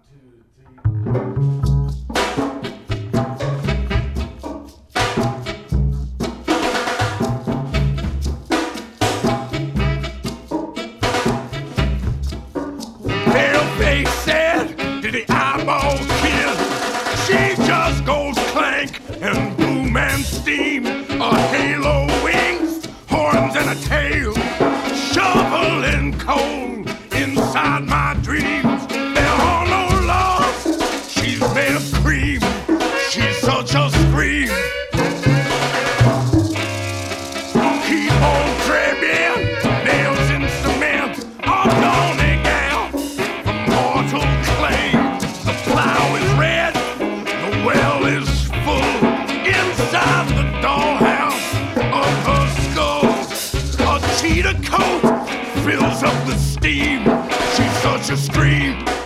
Paleface said to the eyeball kid, she just goes clank and boom and steam. A halo, wings, horns, and a tail. Shovel and coal inside my dreams. There are no laws. She's made of cream. She's such a scream. Keep on treading, nails in cement. A dawning out from mortal clay. The plow is red, the well is full. Inside the dollhouse of her skull, a cheetah coat fills up with steam. She's such a scream.